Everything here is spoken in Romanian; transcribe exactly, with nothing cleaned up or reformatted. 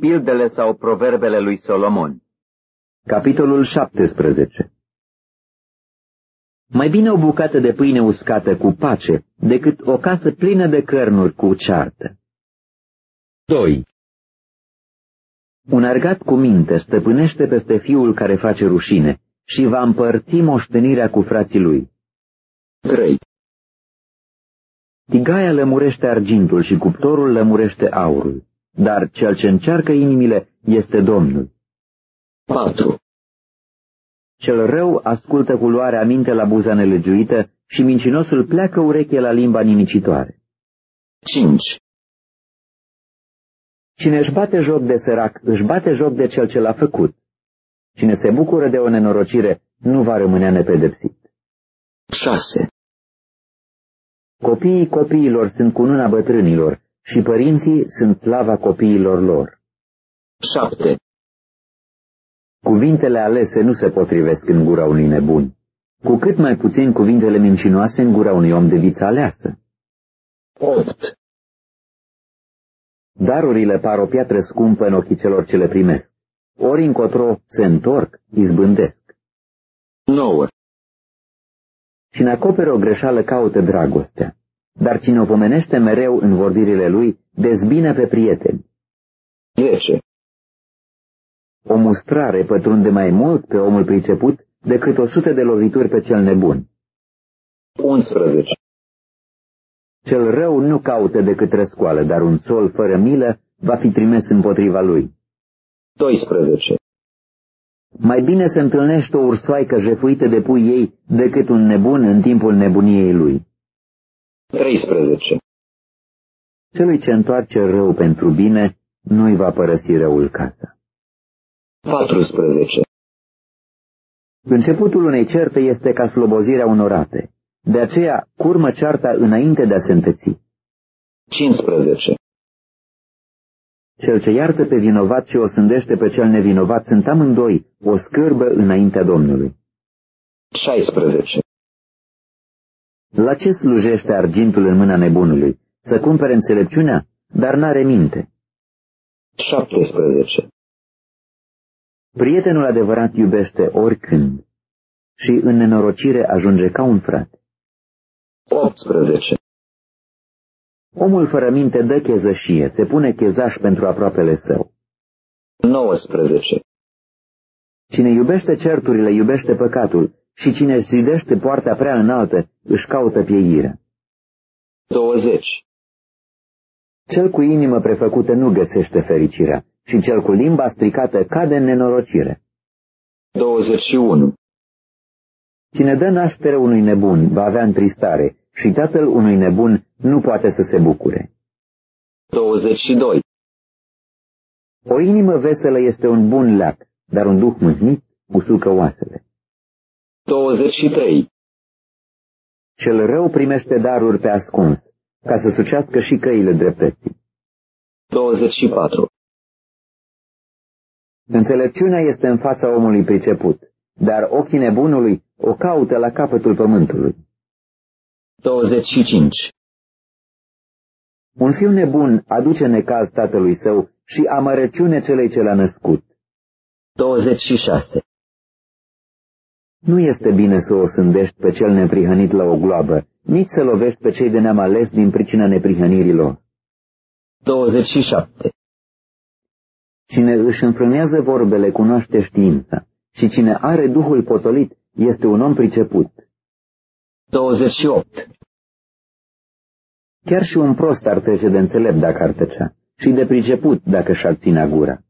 Pildele sau proverbele lui Solomon. Capitolul șaptesprezece. Mai bine o bucată de pâine uscată cu pace decât o casă plină de cărnuri cu ceartă. doi. Un argat cu minte stăpânește peste fiul care face rușine și va împărți moștenirea cu frații lui. trei. Tigaia lămurește argintul și cuptorul lămurește aurul, dar cel ce încearcă inimile este Domnul. patru. Cel rău ascultă cu luarea minte la buza nelegiuită și mincinosul pleacă ureche la limba nimicitoare. cinci. Cine își bate joc de sărac, își bate joc de cel ce l-a făcut. Cine se bucură de o nenorocire, nu va rămâne nepedepsit. șase. Copiii copiilor sunt cununa bătrânilor și părinții sunt slava copiilor lor. șapte. Cuvintele alese nu se potrivesc în gura unui nebun, cu cât mai puțin cuvintele mincinoase în gura unui om de viță aleasă. opt. Darurile par o piatră scumpă în ochii celor ce le primesc. Ori încotro se întorc, izbândesc. nouă. Cine acoperă o greșeală caută dragostea, dar cine o pomenește mereu în vorbirile lui, dezbină pe prieteni. zece. O mustrare pătrunde mai mult pe omul priceput decât o sută de lovituri pe cel nebun. unsprezece. Cel rău nu caută decât răscoală, dar un sol fără milă va fi trimis împotriva lui. doisprezece. Mai bine se întâlnește o ursoaică jefuită de pui ei decât un nebun în timpul nebuniei lui. treisprezece. Celui ce întoarce rău pentru bine, nu-i va părăsi răul casa. patrusprezece. Începutul unei certe este ca slobozirea unor rate. De aceea, curmă cearta înainte de a se înteți. cincisprezece. Cel ce iartă pe vinovat și o sândește pe cel nevinovat sunt amândoi o scârbă înaintea Domnului. șaisprezece. La ce slujește argintul în mâna nebunului? Să cumpere înțelepciunea, dar n-are minte. șaptesprezece. Prietenul adevărat iubește oricând și în nenorocire ajunge ca un frate. optsprezece. Omul fără minte dă chezășie, se pune chezaș pentru aproapele său. nouăsprezece. Cine iubește certurile, iubește păcatul, și cine își zidește poarta prea înaltă, își caută pieirea. douăzeci. Cel cu inimă prefăcută nu găsește fericirea, și cel cu limba stricată cade în nenorocire. douăzeci și unu. Cine dă naștere unui nebun va avea întristare, și tatăl unui nebun nu poate să se bucure. douăzeci și doi. O inimă veselă este un bun leac, dar un duh mâhnit usucă oasele. douăzeci și trei. Cel rău primește daruri pe ascuns, ca să sucească și căile dreptății. douăzeci și patru. Înțelepciunea este în fața omului priceput, dar ochii nebunului o caută la capătul pământului. douăzeci și cinci. Un fiu nebun aduce necaz tatălui său și amărăciune celei ce l-a născut. douăzeci și șase. Nu este bine să o sândești pe cel neprihănit la o gloabă, nici să lovești pe cei de neam ales din pricina neprihănirilor. douăzeci și șapte. Cine își înfrânează vorbele cunoaște știința, și cine are duhul potolit este un om priceput. douăzeci și opt. Chiar și un prost ar trece de înțelept dacă ar tăcea, și de priceput dacă și-ar ținea gura.